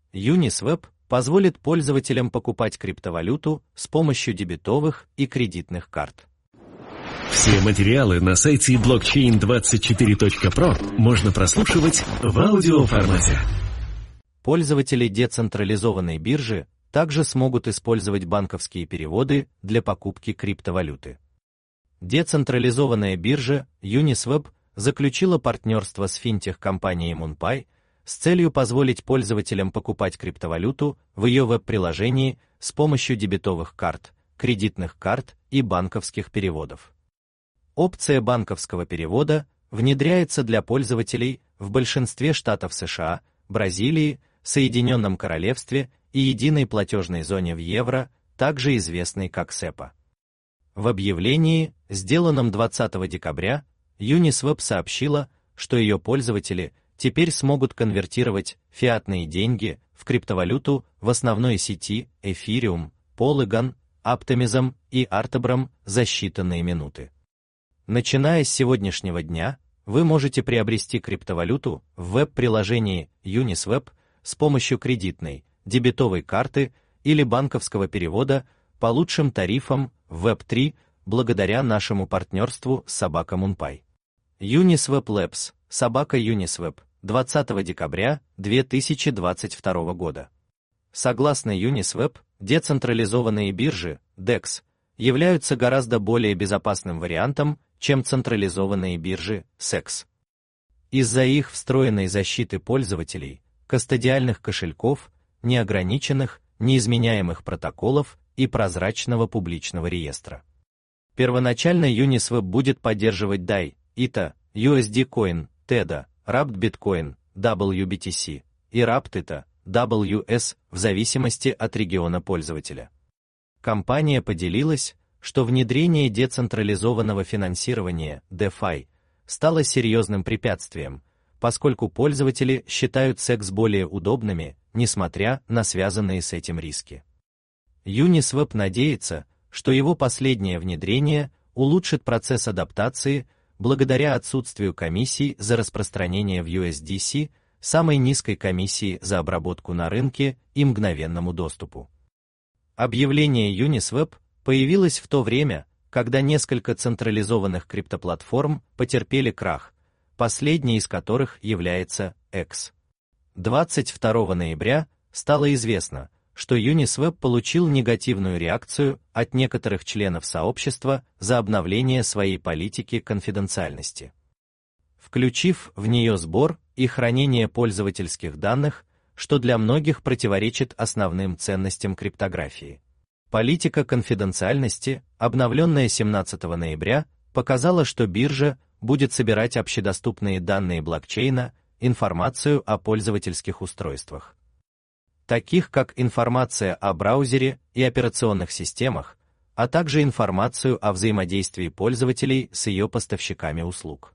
Uniswap позволит пользователям покупать криптовалюту с помощью дебетовых и кредитных карт. Все материалы на сайте blockchain24.pro можно прослушивать в аудиоформате. Пользователи децентрализованной биржи также смогут использовать банковские переводы для покупки криптовалюты. Децентрализованная биржа Uniswap заключила партнерство с финтех-компанией MoonPay с целью позволить пользователям покупать криптовалюту в ее веб-приложении с помощью дебетовых карт, кредитных карт и банковских переводов. Опция банковского перевода внедряется для пользователей в большинстве штатов США, Бразилии, Соединенном Королевстве и единой платежной зоне в евро, также известной как SEPA. В объявлении, сделанном 20 декабря, Uniswap сообщила, что ее пользователи теперь смогут конвертировать фиатные деньги в криптовалюту в основной сети Ethereum, Polygon, Optimism и Artabram за считанные минуты. Начиная с сегодняшнего дня, вы можете приобрести криптовалюту в веб-приложении Uniswap с помощью кредитной, дебетовой карты или банковского перевода по лучшим тарифам в Web3 благодаря нашему партнерству с MoonPay. Uniswap Labs, Uniswap, 20 декабря 2022 года. Согласно Uniswap, децентрализованные биржи, DEX, являются гораздо более безопасным вариантом, чем централизованные биржи, SEX. Из-за их встроенной защиты пользователей, кастодиальных кошельков, неограниченных, неизменяемых протоколов и прозрачного публичного реестра. Первоначально Uniswap будет поддерживать DAI, ITA, USD Coin, TEDA, Wrapped Bitcoin, WBTC и Wrapped ITA, WS в зависимости от региона пользователя. Компания поделилась, что внедрение децентрализованного финансирования DeFi стало серьезным препятствием, поскольку пользователи считают SEX более удобными, несмотря на связанные с этим риски. Uniswap надеется, что его последнее внедрение улучшит процесс адаптации благодаря отсутствию комиссий за распространение в USDC, самой низкой комиссии за обработку на рынке и мгновенному доступу. Объявление Uniswap появилось в то время, когда несколько централизованных криптоплатформ потерпели крах, последней из которых является X. 22 ноября стало известно, что Uniswap получил негативную реакцию от некоторых членов сообщества за обновление своей политики конфиденциальности, включив в нее сбор и хранение пользовательских данных, что для многих противоречит основным ценностям криптографии. Политика конфиденциальности, обновленная 17 ноября, показала, что биржа будет собирать общедоступные данные блокчейна, информацию о пользовательских устройствах, таких как информация о браузере и операционных системах, а также информацию о взаимодействии пользователей с ее поставщиками услуг.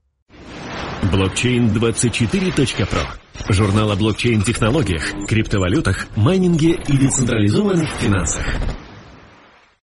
Blockchain24.pro. Журнал о блокчейн-технологиях, криптовалютах, майнинге и децентрализованных финансах.